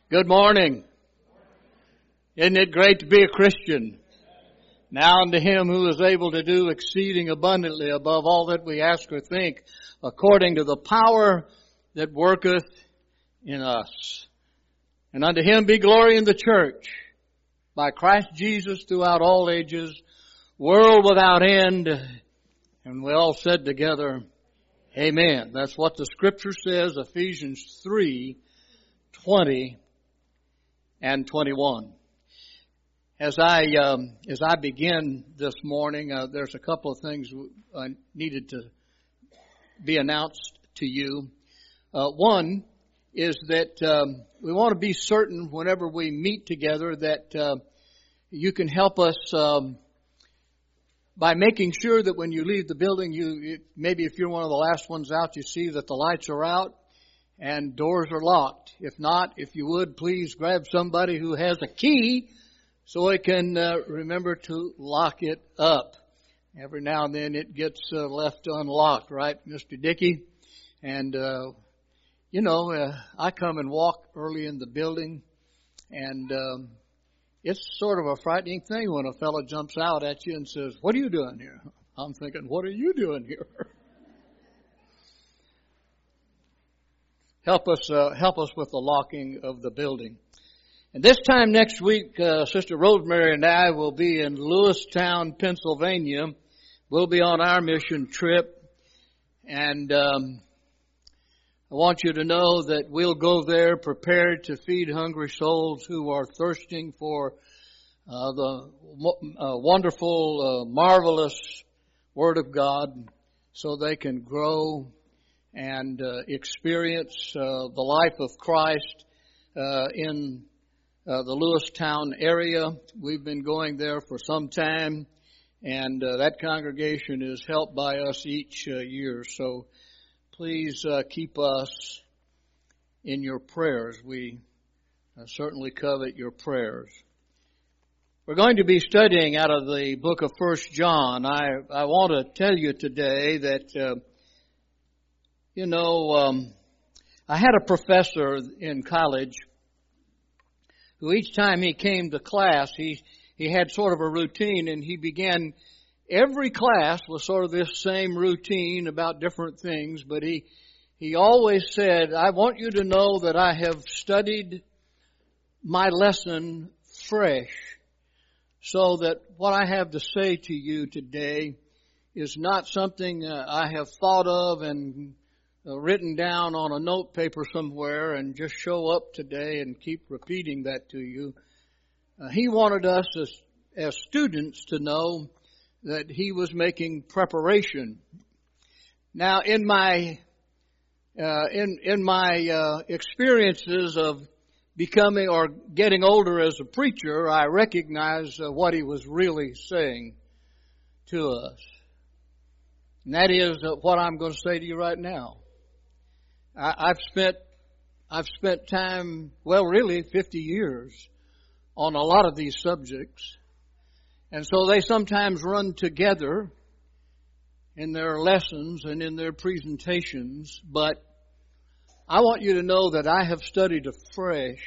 Good morning. Isn't it great to be a Christian? Now unto Him who is able to do exceeding abundantly above all that we ask or think, according to the power that worketh in us. And unto Him be glory in the church, by Christ Jesus throughout all ages, world without end. And we all said together, Amen. That's what the Scripture says, Ephesians 3:20 and 21. As I begin this morning, there's a couple of things needed to be announced to you. One is that we want to be certain whenever we meet together that you can help us by making sure that when you leave the building, maybe if you're one of the last ones out, you see that the lights are out and doors are locked. If not, if you would, please grab somebody who has a key so it can remember to lock it up. Every now and then it gets left unlocked, right, Mr. Dickey? And, I come and walk early in the building, and it's sort of a frightening thing when a fellow jumps out at you and says, "What are you doing here?" I'm thinking, "What are you doing here?" Help us with the locking of the building. And this time next week, Sister Rosemary and I will be in Lewistown, Pennsylvania. We'll be on our mission trip. And I want you to know that we'll go there prepared to feed hungry souls who are thirsting for the wonderful, marvelous Word of God so they can grow and experience the life of Christ in the Lewistown area. We've been going there for some time, and that congregation is helped by us each year. So please keep us in your prayers. We certainly covet your prayers. We're going to be studying out of the book of 1 John. I want to tell you today that I had a professor in college who each time he came to class, he had sort of a routine, and he began every class with sort of this same routine about different things, but he always said, "I want you to know that I have studied my lesson fresh, so that what I have to say to you today is not something I have thought of and written down on a note paper somewhere and just show up today and keep repeating that to you." He wanted us as students to know that he was making preparation. Now, in my experiences of becoming or getting older as a preacher, I recognize what he was really saying to us. And that is what I'm going to say to you right now. I've spent time, 50 years on a lot of these subjects. And so they sometimes run together in their lessons and in their presentations. But I want you to know that I have studied afresh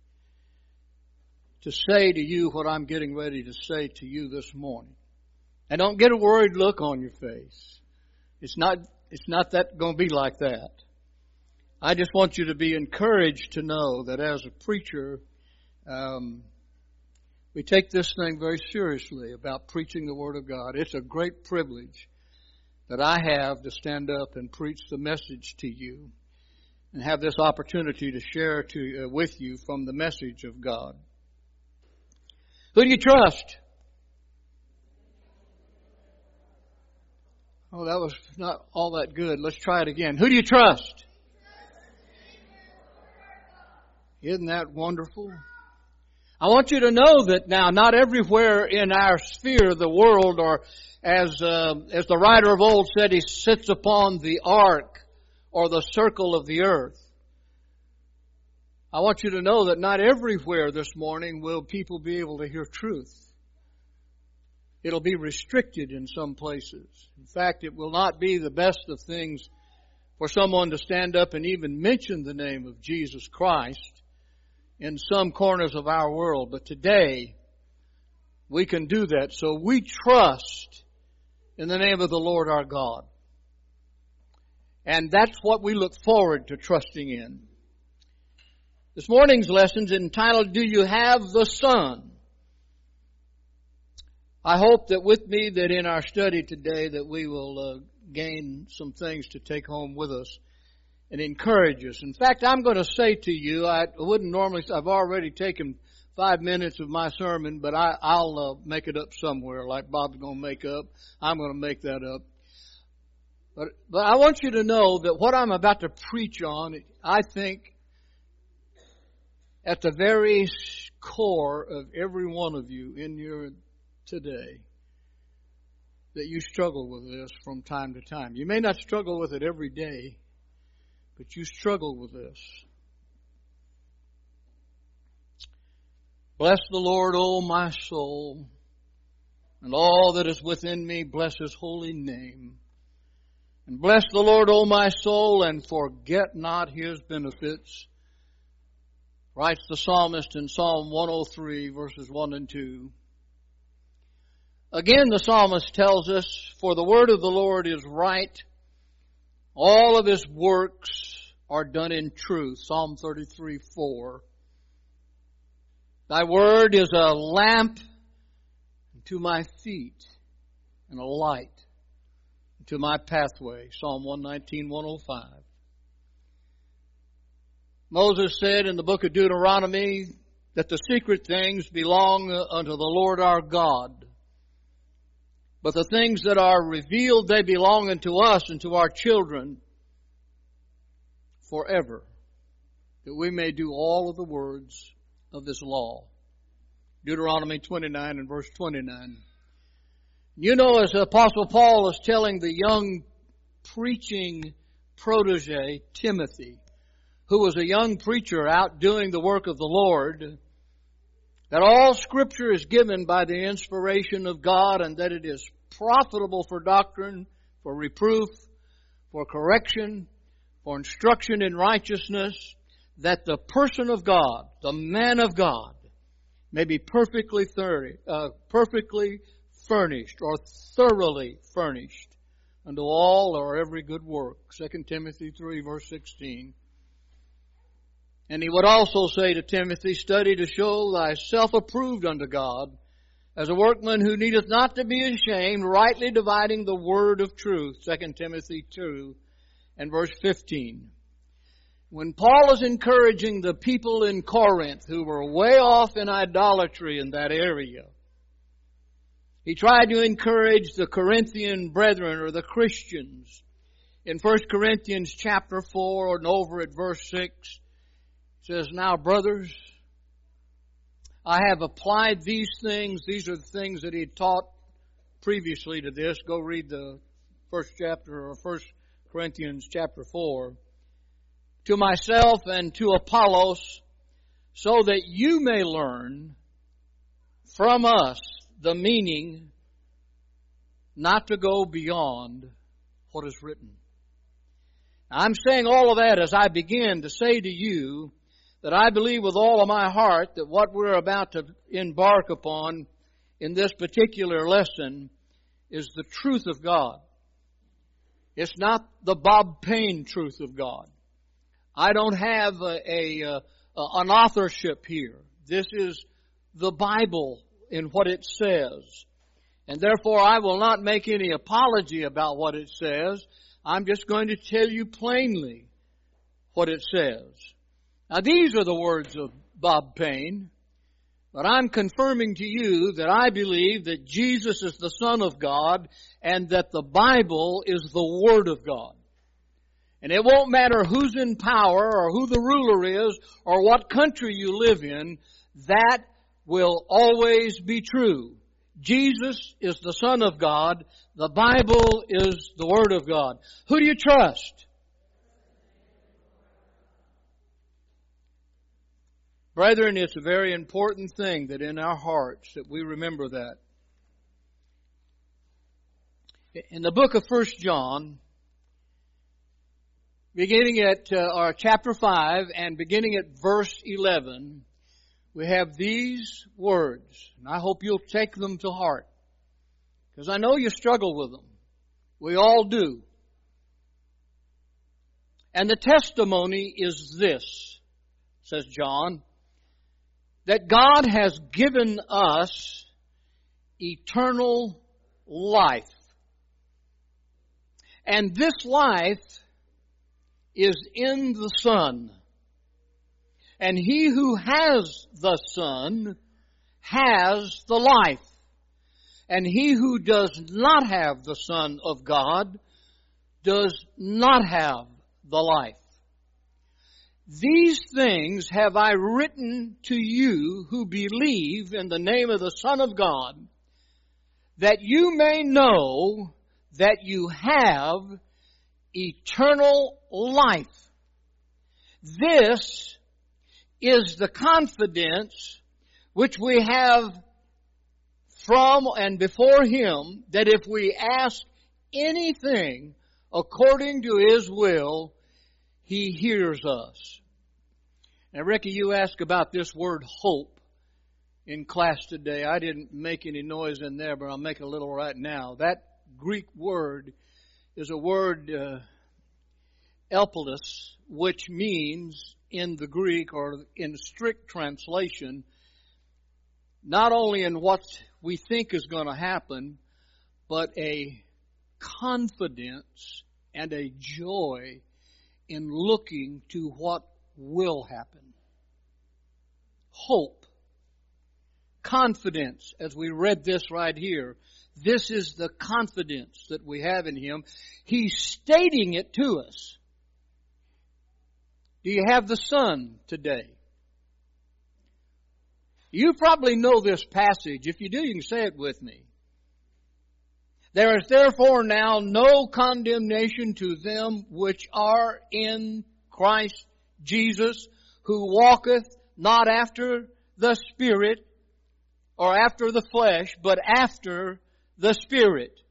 to say to you what I'm getting ready to say to you this morning. And don't get a worried look on your face. It's not that going to be like that. I just want you to be encouraged to know that as a preacher, we take this thing very seriously about preaching the Word of God. It's a great privilege that I have to stand up and preach the message to you and have this opportunity to share with you from the message of God. Who do you trust? Oh, that was not all that good. Let's try it again. Who do you trust? Isn't that wonderful? I want you to know that now not everywhere in our sphere of the world, or as the writer of old said, he sits upon the ark or the circle of the earth. I want you to know that not everywhere this morning will people be able to hear truth. It'll be restricted in some places. In fact, it will not be the best of things for someone to stand up and even mention the name of Jesus Christ in some corners of our world. But today, we can do that. So we trust in the name of the Lord our God. And that's what we look forward to trusting in. This morning's lesson is entitled, Do You Have the Son? I hope that with me that in our study today that we will gain some things to take home with us and encourage us. In fact, I'm going to say to you, I wouldn't normally, I've already taken 5 minutes of my sermon, but I'll make it up somewhere like Bob's going to make up. I'm going to make that up. But I want you to know that what I'm about to preach on, I think, at the very core of every one of you in your today, that you struggle with this from time to time. You may not struggle with it every day, but you struggle with this. Bless the Lord, O my soul, and all that is within me, bless His holy name. And bless the Lord, O my soul, and forget not His benefits, writes the psalmist in Psalm 103, verses 1 and 2. Again, the psalmist tells us, For the word of the Lord is right, all of His works are done in truth. Psalm 33:4. Thy word is a lamp to my feet and a light to my pathway. Psalm 119:105. Moses said in the book of Deuteronomy that the secret things belong unto the Lord our God. But the things that are revealed, they belong unto us and to our children forever, that we may do all of the words of this law. Deuteronomy 29 and verse 29. You know, as Apostle Paul is telling the young preaching protege, Timothy, who was a young preacher out doing the work of the Lord, that all Scripture is given by the inspiration of God and that it is profitable for doctrine, for reproof, for correction, for instruction in righteousness, that the person of God, the man of God, may be perfectly furnished or thoroughly furnished unto all or every good work. 2 Timothy 3 verse 16. And he would also say to Timothy, Study to show thyself approved unto God, as a workman who needeth not to be ashamed, rightly dividing the word of truth. 2 Timothy 2 and verse 15. When Paul is encouraging the people in Corinth who were way off in idolatry in that area, he tried to encourage the Corinthian brethren or the Christians. In 1 Corinthians chapter 4 and over at verse 6, it says, Now, brothers, I have applied these things. These are the things that he taught previously to this. Go read the first chapter or 1 Corinthians chapter 4. To myself and to Apollos, so that you may learn from us the meaning not to go beyond what is written. Now, I'm saying all of that as I begin to say to you that I believe with all of my heart that what we're about to embark upon in this particular lesson is the truth of God. It's not the Bob Payne truth of God. I don't have an authorship here. This is the Bible in what it says. And therefore I will not make any apology about what it says. I'm just going to tell you plainly what it says. Now these are the words of Bob Payne, but I'm confirming to you that I believe that Jesus is the Son of God and that the Bible is the Word of God. And it won't matter who's in power or who the ruler is or what country you live in, that will always be true. Jesus is the Son of God. The Bible is the Word of God. Who do you trust? Brethren, it's a very important thing that in our hearts that we remember that. In the book of 1 John, beginning at our chapter 5 and beginning at verse 11, we have these words, and I hope you'll take them to heart, because I know you struggle with them. We all do. And the testimony is this, says John, that God has given us eternal life. And this life is in the Son. And he who has the Son has the life. And he who does not have the Son of God does not have the life. These things have I written to you who believe in the name of the Son of God, that you may know that you have eternal life. This is the confidence which we have from and before Him, that if we ask anything according to His will, He hears us. Now, Ricky, you asked about this word hope in class today. I didn't make any noise in there, but I'll make a little right now. That Greek word is a word, elpilos, which means in the Greek or in strict translation, not only in what we think is going to happen, but a confidence and a joy in looking to what will happen. Hope. Confidence, as we read this right here. This is the confidence that we have in Him. He's stating it to us. Do you have the Son today? You probably know this passage. If you do, you can say it with me. There is therefore now no condemnation to them which are in Christ Jesus, who walketh not after the Spirit or after the flesh, but after the Spirit.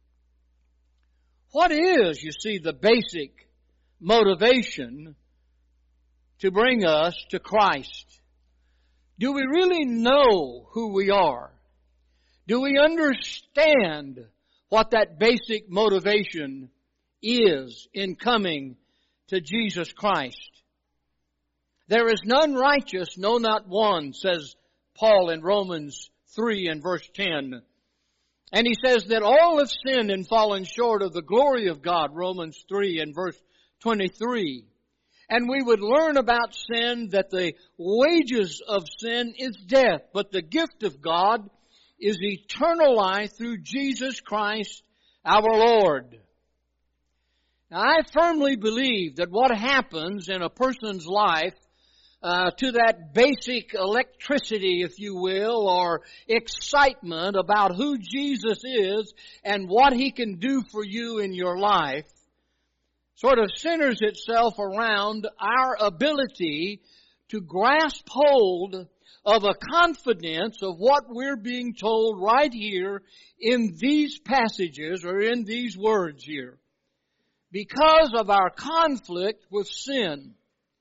What is, you see, the basic motivation to bring us to Christ? Do we really know who we are? Do we understand what that basic motivation is in coming to Jesus Christ? There is none righteous, no, not one, says Paul in Romans 3 and verse 10. And he says that all have sinned and fallen short of the glory of God, Romans 3 and verse 23. And we would learn about sin that the wages of sin is death, but the gift of God is eternal life through Jesus Christ our Lord. Now, I firmly believe that what happens in a person's life to that basic electricity, if you will, or excitement about who Jesus is and what He can do for you in your life, sort of centers itself around our ability to grasp hold of a confidence of what we're being told right here in these passages or in these words here. Because of our conflict with sin,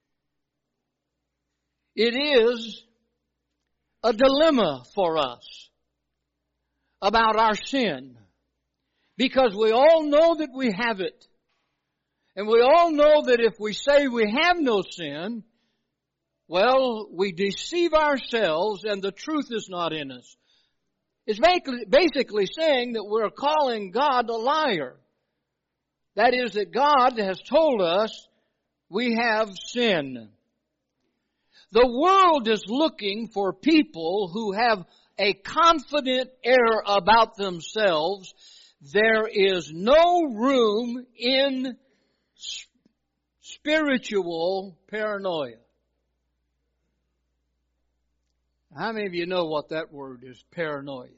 it is a dilemma for us about our sin, because we all know that we have it. And we all know that if we say we have no sin, well, we deceive ourselves and the truth is not in us. It's basically saying that we're calling God a liar. That is, that God has told us we have sin. The world is looking for people who have a confident air about themselves. There is no room in spiritual paranoia. How many of you know what that word is, paranoia?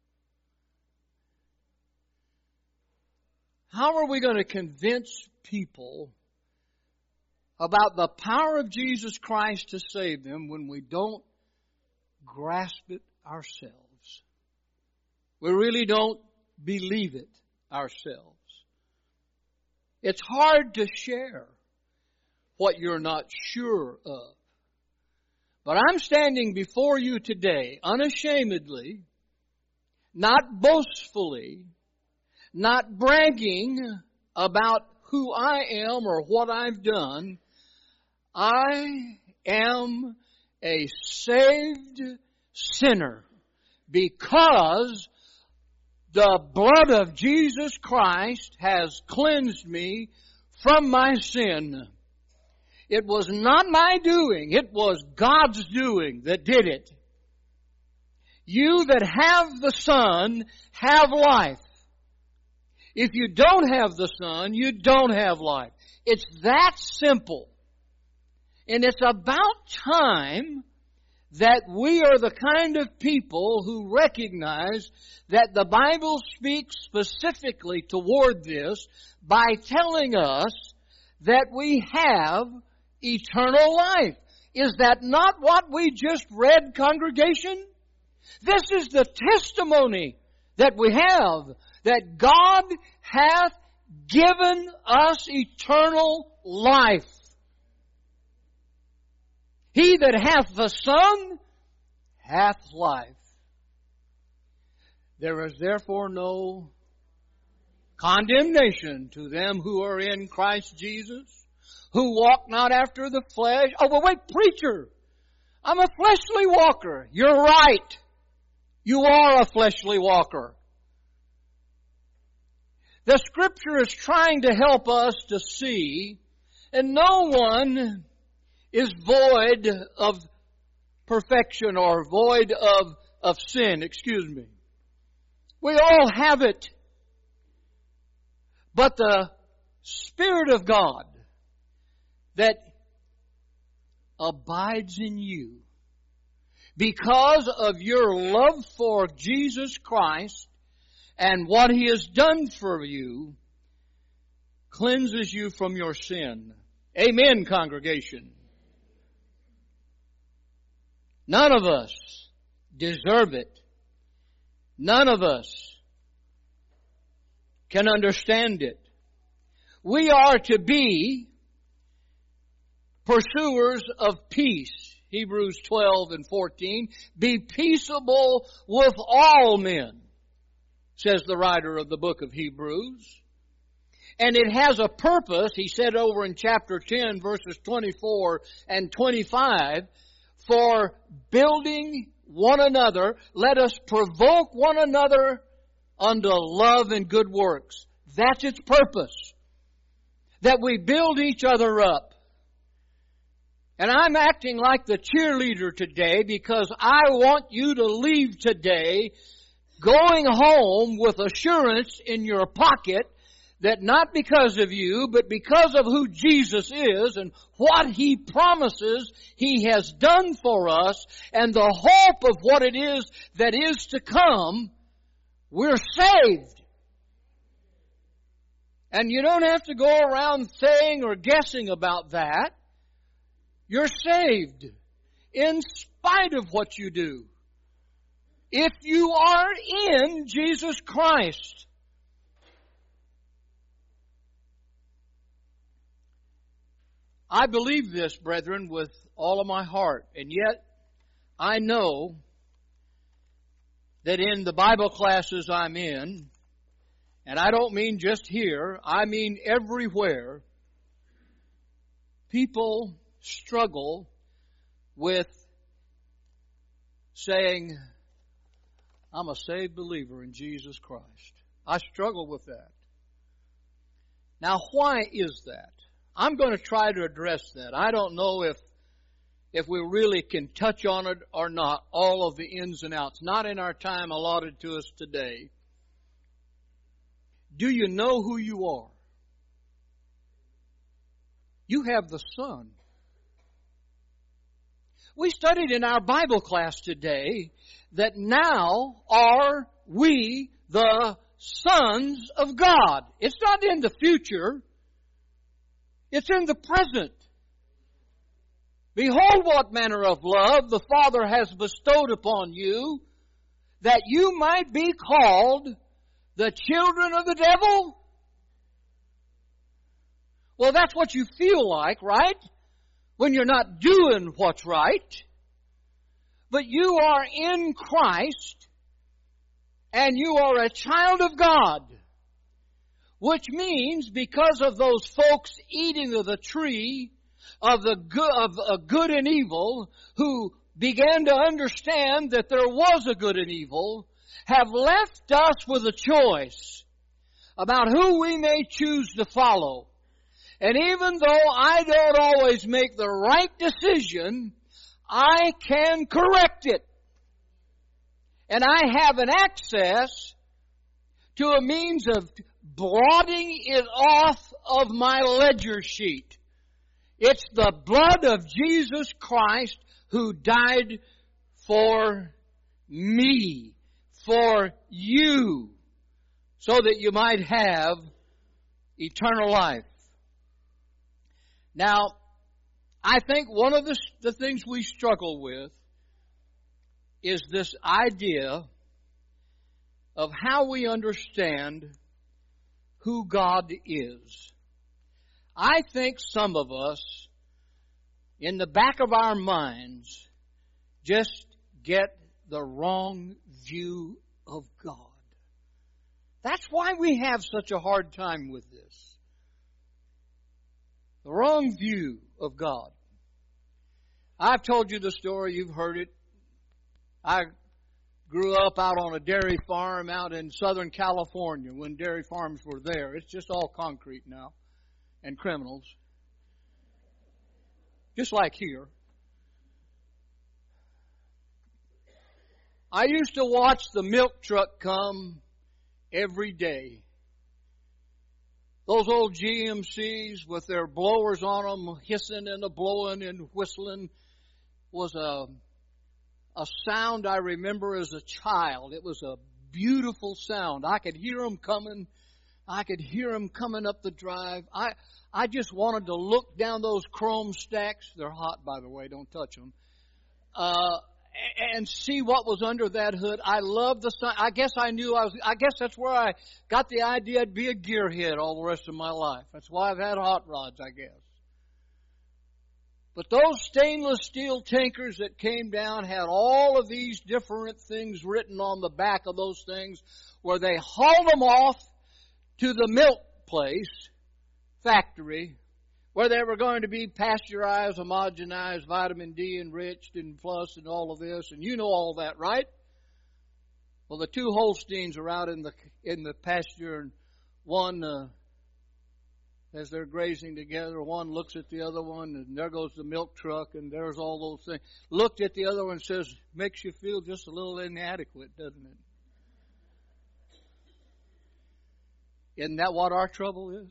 How are we going to convince people about the power of Jesus Christ to save them when we don't grasp it ourselves? We really don't believe it ourselves. It's hard to share what you're not sure of. But I'm standing before you today unashamedly, not boastfully, not bragging about who I am or what I've done. I am a saved sinner because the blood of Jesus Christ has cleansed me from my sin. It was not my doing, it was God's doing that did it. You that have the Son have life. If you don't have the Son, you don't have life. It's that simple. And it's about time that we are the kind of people who recognize that the Bible speaks specifically toward this by telling us that we have eternal life. Is that not what we just read, congregation? This is the testimony that we have, that God hath given us eternal life. He that hath the Son hath life. There is therefore no condemnation to them who are in Christ Jesus, who walk not after the flesh. Oh, well, wait, preacher, I'm a fleshly walker. You're right. You are a fleshly walker. The Scripture is trying to help us to see, and no one is void of perfection or void of sin, We all have it. But the Spirit of God that abides in you because of your love for Jesus Christ and what He has done for you cleanses you from your sin. Amen, congregation. None of us deserve it. None of us can understand it. We are to be pursuers of peace. Hebrews 12:14. Be peaceable with all men, says the writer of the book of Hebrews. And it has a purpose, he said over in chapter 10, verses 24 and 25, for building one another. Let us provoke one another unto love and good works. That's its purpose. That we build each other up. And I'm acting like the cheerleader today because I want you to leave today going home with assurance in your pocket that not because of you, but because of who Jesus is and what He promises He has done for us and the hope of what it is that is to come, we're saved. And you don't have to go around saying or guessing about that. You're saved in spite of what you do. If you are in Jesus Christ. I believe this, brethren, with all of my heart. And yet, I know that in the Bible classes I'm in, and I don't mean just here, I mean everywhere, people struggle with saying, I'm a saved believer in Jesus Christ. I struggle with that. Now, why is that? I'm going to try to address that. I don't know if we really can touch on it or not, all of the ins and outs. Not in our time allotted to us today. Do you know who you are? You have the Son. We studied in our Bible class today that now are we the sons of God. It's not in the future. It's in the present. Behold what manner of love the Father has bestowed upon you, that you might be called the children of the devil. Well, that's what you feel like, right? when you're not doing what's right, but you are in Christ and you are a child of God, which means because of those folks eating of the tree of good and evil, who began to understand that there was a good and evil, have left us with a choice about who we may choose to follow. And even though I don't always make the right decision, I can correct it. And I have an access to a means of blotting it off of my ledger sheet. It's the blood of Jesus Christ who died for me, for you, so that you might have eternal life. Now, I think one of the things we struggle with is this idea of how we understand who God is. I think some of us, in the back of our minds, just get the wrong view of God. That's why we have such a hard time with this. The wrong view of God. I've told you the story, you've heard it. I grew up out on a dairy farm out in Southern California when dairy farms were there. It's just all concrete now and criminals. Just like here. I used to watch the milk truck come every day. Those old GMCs with their blowers on them, hissing and blowing and whistling, was a sound I remember as a child. It was a beautiful sound. I could hear them coming. I could hear them coming up the drive. I just wanted to look down those chrome stacks. They're hot, by the way. Don't touch them. And see what was under that hood. I loved the sound. I guess that's where I got the idea I'd be a gearhead all the rest of my life. That's why I've had hot rods, I guess. But those stainless steel tankers that came down had all of these different things written on the back of those things, where they hauled them off to the milk place, factory, where they were going to be pasteurized, homogenized, vitamin D enriched, and plus, and all of this. And you know all that, right? Well, the two Holsteins are out in the pasture, and one, as they're grazing together, one looks at the other one, and there goes the milk truck, and there's all those things. Looked at the other one and says, makes you feel just a little inadequate, doesn't it? Isn't that what our trouble is?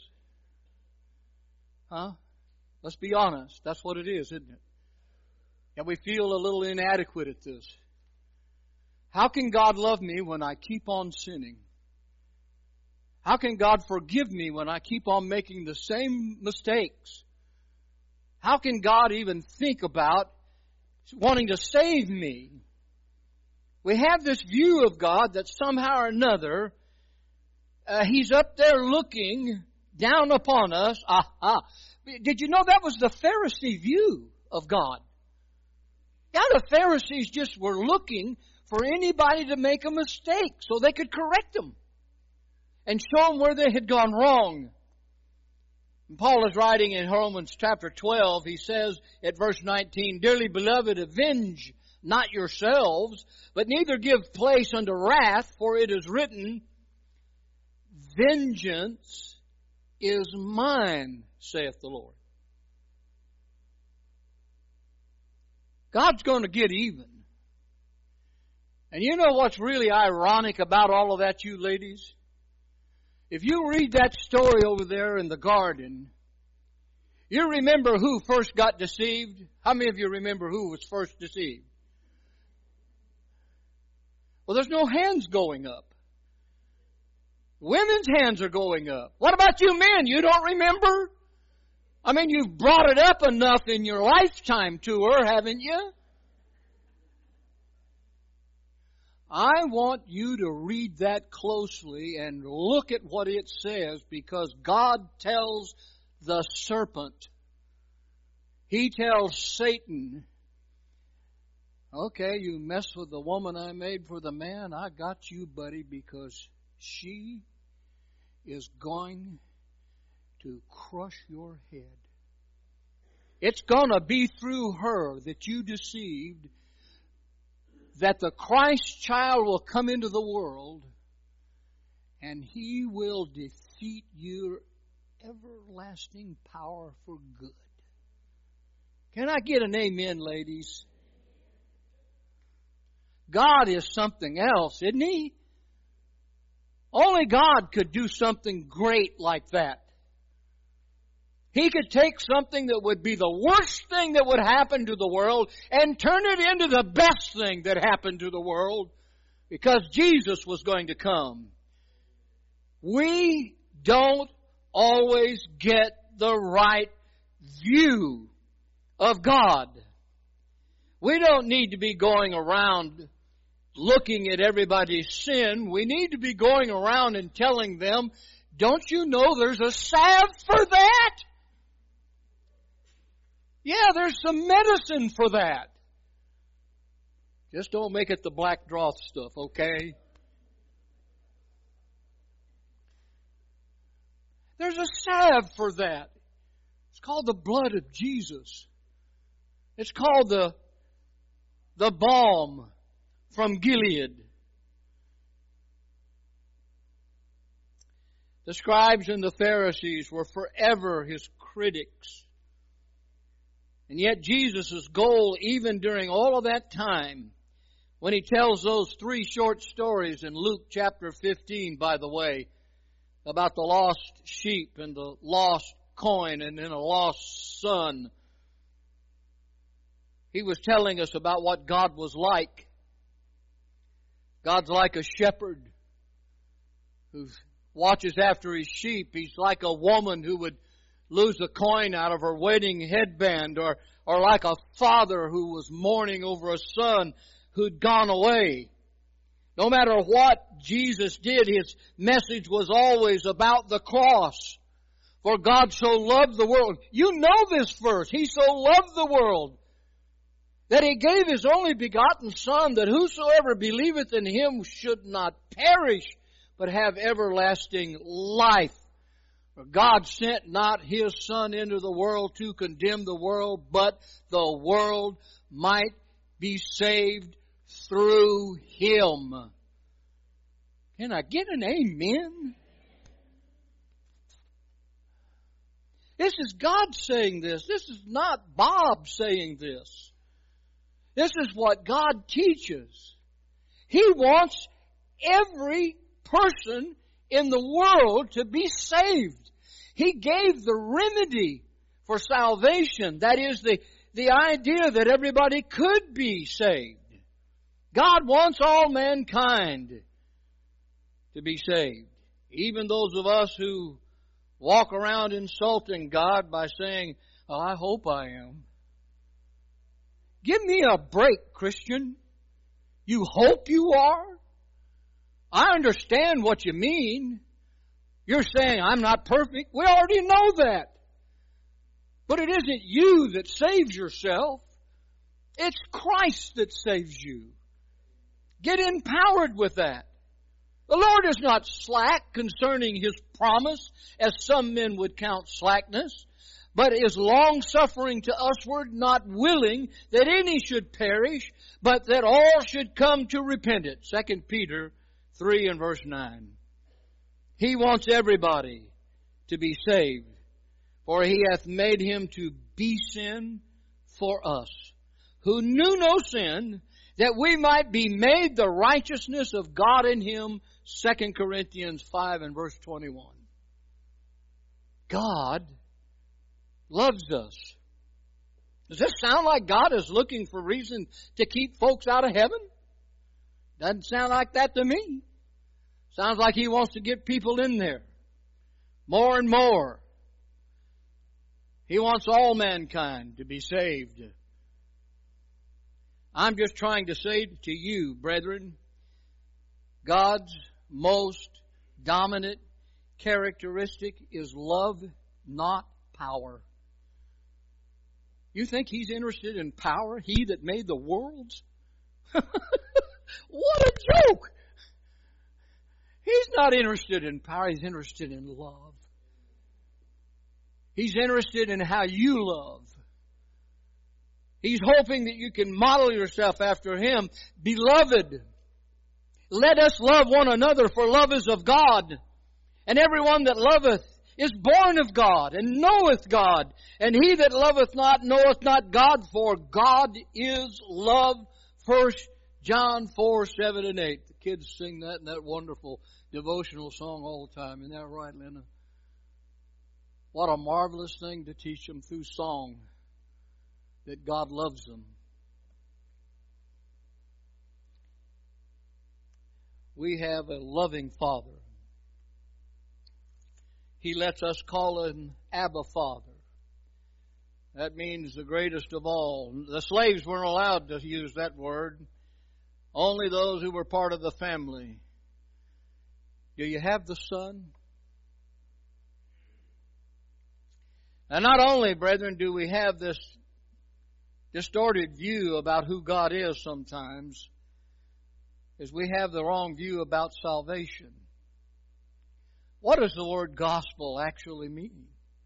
Huh? Let's be honest. That's what it is, isn't it? And we feel a little inadequate at this. How can God love me when I keep on sinning? How can God forgive me when I keep on making the same mistakes? How can God even think about wanting to save me? We have this view of God that somehow or another, He's up there looking down upon us. Did you know that was the Pharisee view of God? Yeah, the Pharisees just were looking for anybody to make a mistake so they could correct them and show them where they had gone wrong. And Paul is writing in Romans chapter 12, he says at verse 19, Dearly beloved, avenge not yourselves, but neither give place unto wrath, for it is written, Vengeance is mine, saith the Lord. God's going to get even. And you know what's really ironic about all of that, you ladies? If you read that story over there in the garden, you remember who first got deceived? How many of you remember who was first deceived? Well, there's no hands going up. Women's hands are going up. What about you men? You don't remember? I mean, you've brought it up enough in your lifetime tour, haven't you? I want you to read that closely and look at what it says, because God tells the serpent, He tells Satan, okay, you mess with the woman I made for the man, I got you, buddy, because she is going to crush your head. It's going to be through her that you deceived that the Christ child will come into the world and He will defeat your everlasting power for good. Can I get an amen, ladies? God is something else, isn't He? Only God could do something great like that. He could take something that would be the worst thing that would happen to the world and turn it into the best thing that happened to the world because Jesus was going to come. We don't always get the right view of God. We don't need to be going around looking at everybody's sin. We need to be going around and telling them, don't you know there's a salve for that? Yeah, there's some medicine for that. Just don't make it the black drought stuff, okay? There's a salve for that. It's called the blood of Jesus. It's called the balm from Gilead. The scribes and the Pharisees were forever His critics. And yet Jesus' goal, even during all of that time, when He tells those 3 short stories in Luke chapter 15, by the way, about the lost sheep and the lost coin and then a lost son, He was telling us about what God was like. God's like a shepherd who watches after his sheep. He's like a woman who would lose a coin out of her wedding headband, or like a father who was mourning over a son who'd gone away. No matter what Jesus did, His message was always about the cross. For God so loved the world. You know this verse. He so loved the world that He gave His only begotten Son, that whosoever believeth in Him should not perish, but have everlasting life. For God sent not His Son into the world to condemn the world, but the world might be saved through Him. Can I get an amen? This is God saying this. This is not Bob saying this. This is what God teaches. He wants every person in the world to be saved. He gave the remedy for salvation. That is the idea that everybody could be saved. God wants all mankind to be saved. Even those of us who walk around insulting God by saying, oh, I hope I am. Give me a break, Christian. You hope you are? I understand what you mean. You're saying, I'm not perfect. We already know that. But it isn't you that saves yourself. It's Christ that saves you. Get empowered with that. The Lord is not slack concerning His promise, as some men would count slackness, but is long-suffering to usward, not willing that any should perish, but that all should come to repentance. 2 Peter 3 and verse 9. He wants everybody to be saved, for He hath made Him to be sin for us, who knew no sin, that we might be made the righteousness of God in Him. 2 Corinthians 5 and verse 21. God loves us. Does this sound like God is looking for reason to keep folks out of heaven? Doesn't sound like that to me. Sounds like He wants to get people in there. More and more. He wants all mankind to be saved. I'm just trying to say to you, brethren, God's most dominant characteristic is love, not power. You think He's interested in power? He that made the worlds? What a joke! He's not interested in power. He's interested in love. He's interested in how you love. He's hoping that you can model yourself after Him. Beloved, let us love one another, for love is of God. And everyone that loveth is born of God, and knoweth God. And he that loveth not knoweth not God, for God is love. 1 John 4, 7 and 8. The kids sing that in that wonderful devotional song all the time. Isn't that right, Linda? What a marvelous thing to teach them through song, that God loves them. We have a loving Father. He lets us call Him Abba Father. That means the greatest of all. The slaves weren't allowed to use that word. Only those who were part of the family. Do you have the Son? And not only, brethren, do we have this distorted view about who God is sometimes, is we have the wrong view about salvation. What does the word gospel actually mean?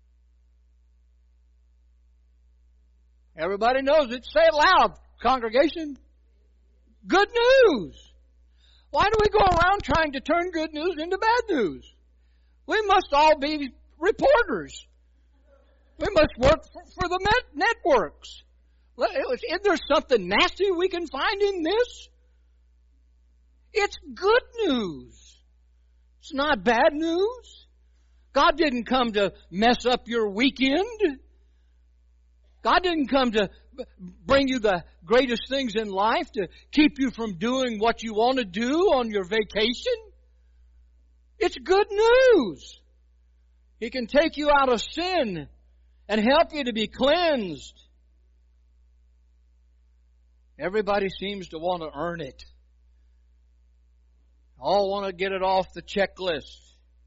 Everybody knows it. Say it loud, congregation. Good news. Why do we go around trying to turn good news into bad news? We must all be reporters. We must work for the networks. Is there something nasty we can find in this? It's good news. It's not bad news. God didn't come to mess up your weekend. God didn't come to bring you the greatest things in life, to keep you from doing what you want to do on your vacation. It's good news. He can take you out of sin and help you to be cleansed. Everybody seems to want to earn it. All want to get it off the checklist.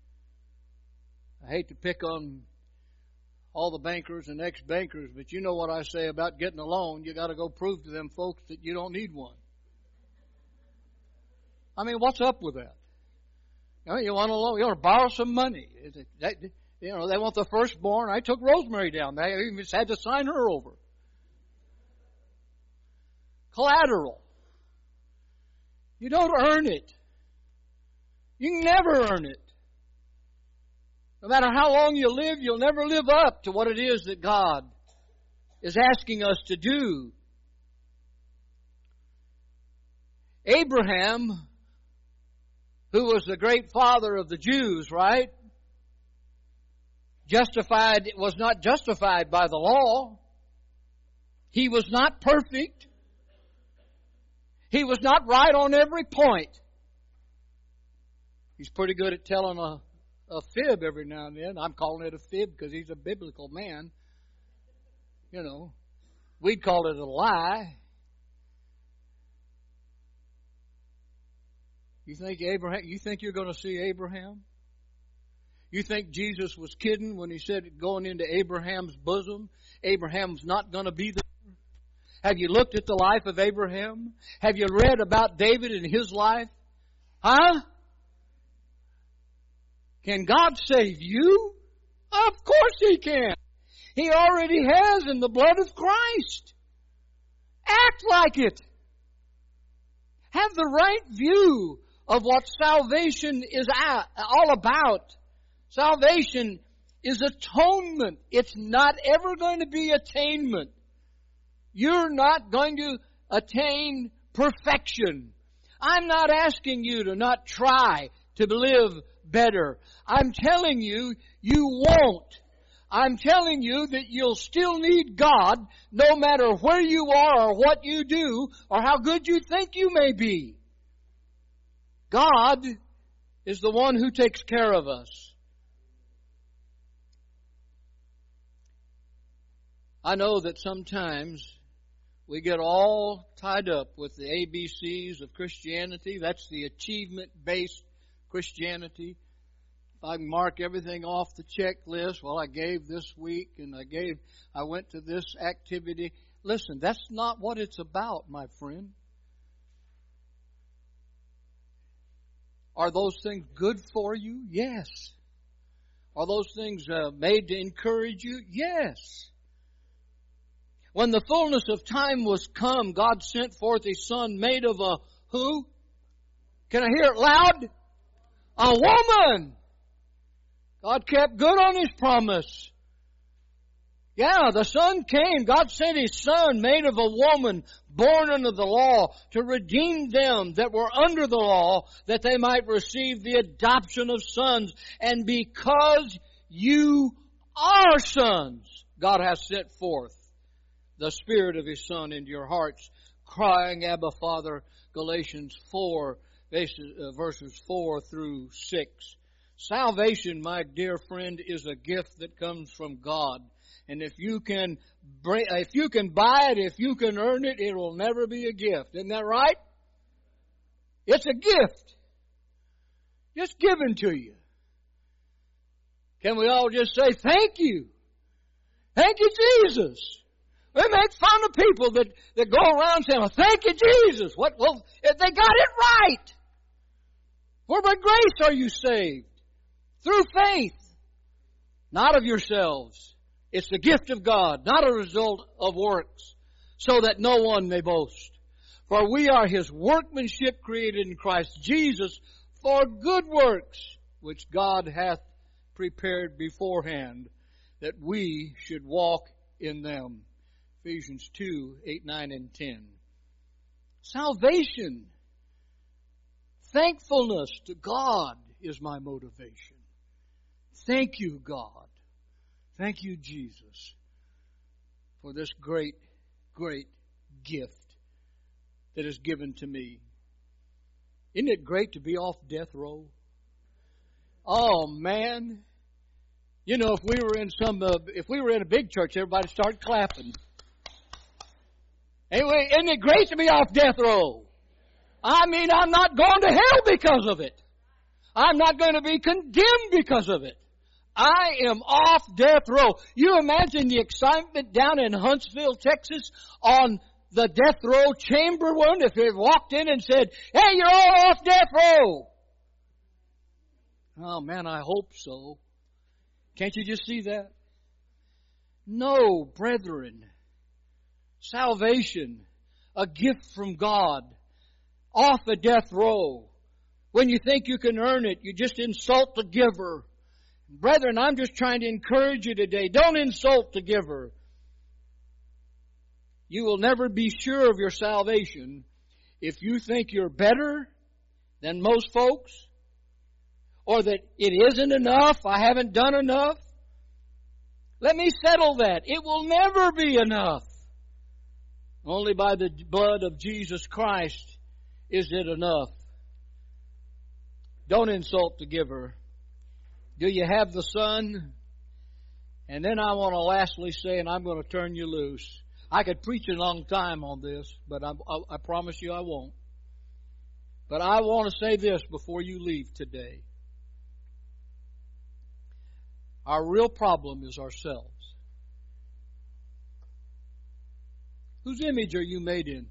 I hate to pick on all the bankers and ex-bankers, but you know what I say about getting a loan. You got to go prove to them folks that you don't need one. I mean, what's up with that? You want a loan? You want to borrow some money? They want the firstborn. I took Rosemary down. They even had to sign her over. Collateral. You don't earn it. You can never earn it. No matter how long you live, you'll never live up to what it is that God is asking us to do. Abraham, who was the great father of the Jews, right? Was not justified by the law. He was not perfect. He was not right on every point. He's pretty good at telling a fib every now and then. I'm calling it a fib because he's a biblical man. You know, we'd call it a lie. You think you're going to see Abraham? You think Jesus was kidding when He said going into Abraham's bosom? Abraham's not going to be there. Have you looked at the life of Abraham? Have you read about David and his life? Huh? Can God save you? Of course He can. He already has in the blood of Christ. Act like it. Have the right view of what salvation is all about. Salvation is atonement. It's not ever going to be attainment. You're not going to attain perfection. I'm not asking you to not try to live better. I'm telling you, you won't. I'm telling you that you'll still need God no matter where you are or what you do or how good you think you may be. God is the one who takes care of us. I know that sometimes we get all tied up with the ABCs of Christianity. That's the achievement-based Christianity. if I can mark everything off the checklist, well, I gave this week and I went to this activity. Listen, that's not what it's about, my friend. Are those things good for you? Yes. Are those things made to encourage you? Yes. When the fullness of time was come, God sent forth His Son made of a who? Can I hear it loud? A woman. God kept good on His promise. Yeah, the Son came. God sent His Son made of a woman born under the law to redeem them that were under the law, that they might receive the adoption of sons. And because you are sons, God has sent forth the Spirit of His Son into your hearts, crying, Abba, Father. Galatians 4, verses 4 through 6. Salvation, my dear friend, is a gift that comes from God. And if you can buy it, if you can earn it, it will never be a gift. Isn't that right? It's a gift. Just given to you. Can we all just say, thank you? Thank you, Jesus. We make fun of people that go around saying, well, thank you, Jesus. Well, they got it right. For by grace are you saved. Through faith. Not of yourselves. It's the gift of God, not a result of works, so that no one may boast. For we are His workmanship created in Christ Jesus for good works, which God hath prepared beforehand, that we should walk in them. Ephesians 2, 8, 9, and 10. Salvation, thankfulness to God is my motivation. Thank you, God. Thank you, Jesus, for this great, great gift that is given to me. Isn't it great to be off death row? Oh, man. You know, if we were in a big church, everybody started clapping. Anyway, isn't it great to be off death row? I mean, I'm not going to hell because of it. I'm not going to be condemned because of it. I am off death row. You imagine the excitement down in Huntsville, Texas, on the death row chamber one, if they walked in and said, hey, you're all off death row. Oh, man, I hope so. Can't you just see that? No, brethren. Salvation, a gift from God, off a death row. When you think you can earn it, you just insult the giver. Brethren, I'm just trying to encourage you today. Don't insult the giver. You will never be sure of your salvation if you think you're better than most folks, or that it isn't enough, I haven't done enough. Let me settle that. It will never be enough. Only by the blood of Jesus Christ is it enough. Don't insult the giver. Do you have the Son? And then I want to lastly say, and I'm going to turn you loose. I could preach a long time on this, but I promise you I won't. But I want to say this before you leave today. Our real problem is ourselves. Whose image are you made in?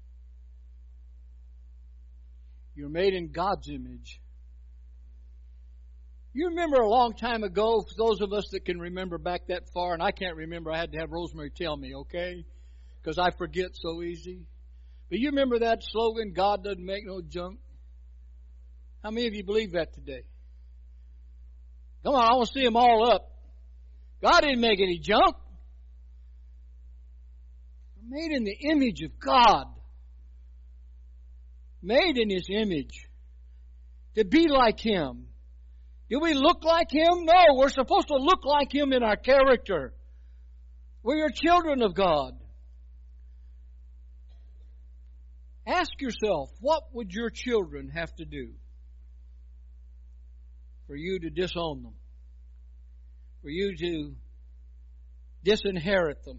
You're made in God's image. You remember a long time ago, for those of us that can remember back that far, and I can't remember, I had to have Rosemary tell me, okay? Because I forget so easy. But you remember that slogan, God doesn't make no junk? How many of you believe that today? Come on, I want to see them all up. God didn't make any junk. We're made in the image of God. Made in His image. To be like Him. Do we look like Him? No, we're supposed to look like Him in our character. We are children of God. Ask yourself, what would your children have to do for you to disown them? For you to disinherit them?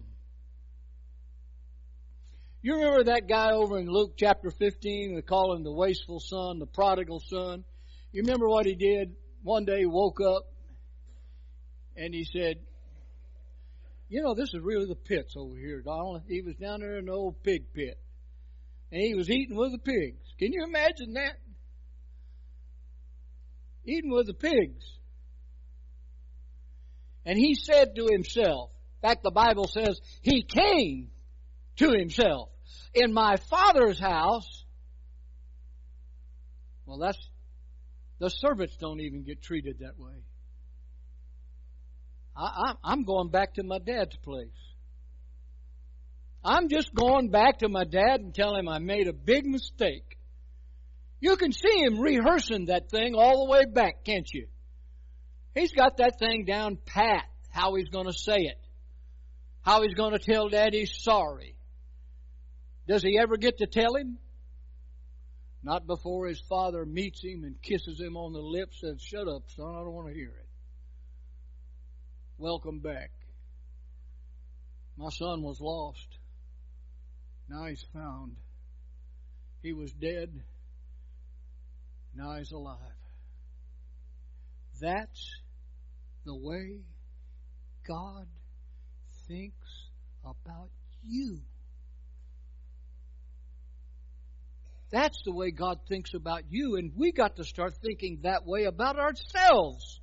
You remember that guy over in Luke chapter 15? We call him the wasteful son, the prodigal son. You remember what he did? one day he woke up and he said, "You know, this is really the pits over here, Donald." He was down there in the old pig pit. And he was eating with the pigs. Can you imagine that? Eating with the pigs. And he said to himself, in fact, the Bible says he came to himself. In my Father's house, well, the servants don't even get treated that way. I'm going back to my dad's place. I'm just going back to my dad and tell him I made a big mistake. You can see him rehearsing that thing all the way back, can't you? He's got that thing down pat, how he's going to say it, how he's going to tell Dad he's sorry. Does he ever get to tell him? Not before his father meets him and kisses him on the lips and says, "Shut up, son, I don't want to hear it. Welcome back. My son was lost. Now he's found. He was dead. Now he's alive." That's the way God thinks about you. That's the way God thinks about you, and we got to start thinking that way about ourselves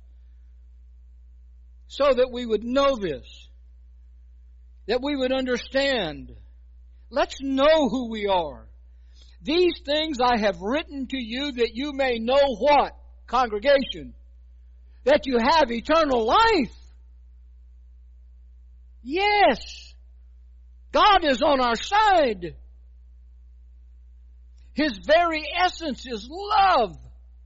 so that we would know this, that we would understand. Let's know who we are. These things I have written to you that you may know what, congregation? That you have eternal life. Yes. God is on our side. His very essence is love.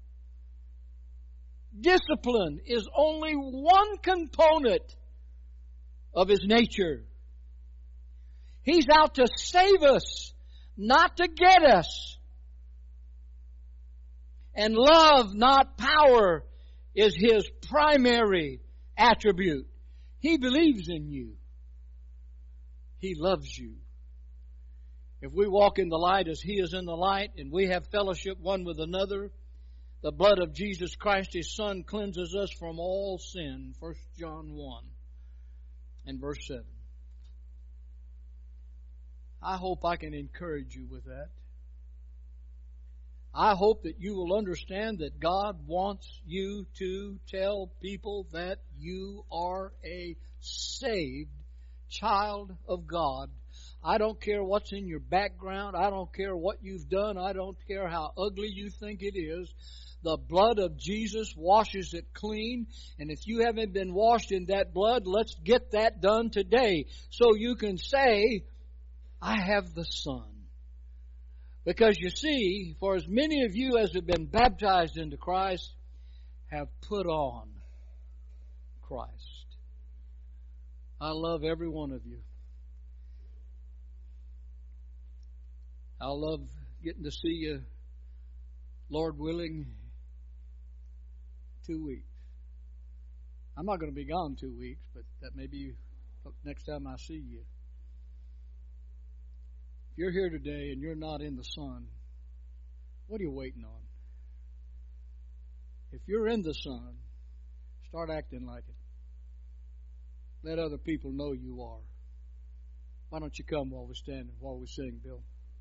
Discipline is only one component of His nature. He's out to save us, not to get us. And love, not power, is His primary attribute. He believes in you. He loves you. If we walk in the light as He is in the light, and we have fellowship one with another, the blood of Jesus Christ, His Son, cleanses us from all sin. 1 John 1 and verse 7. I hope I can encourage you with that. I hope that you will understand that God wants you to tell people that you are a saved child of God. I don't care what's in your background. I don't care what you've done. I don't care how ugly you think it is. The blood of Jesus washes it clean. And if you haven't been washed in that blood, let's get that done today. So you can say, I have the Son. Because you see, for as many of you as have been baptized into Christ have put on Christ. I love every one of you. I'll love getting to see you, Lord willing, 2 weeks. I'm not going to be gone 2 weeks, but that may be next time I see you. If you're here today and you're not in the Son, what are you waiting on? If you're in the Son, start acting like it. Let other people know you are. Why don't you come while we sing, Bill?